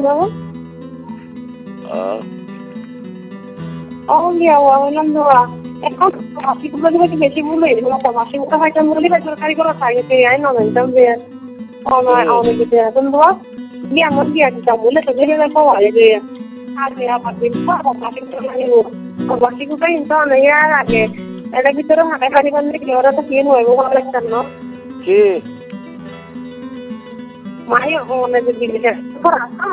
বাবু দিয়া বললাম ধোয়া এখন মাসিগুলো দিকে বেশি ভুল হয়ে গেল মাসিগুলো হয়তো বলি বা সরকারি কোনো থাকে আই নমেন্টাম যে অনেক কিছু এখন ধোয়া দিয়ে আমার দিয়ে দিতাম বলে তো ধরে রাখো আগে যে আগে আবার দিন মাসিগুলো কিন্তু অনেক আগে এটা ভিতরে হাঁটা খালি বান্ধে কি ওরা তো কি হইব ভালো লাগতাম না কি মাই অনেক দিকে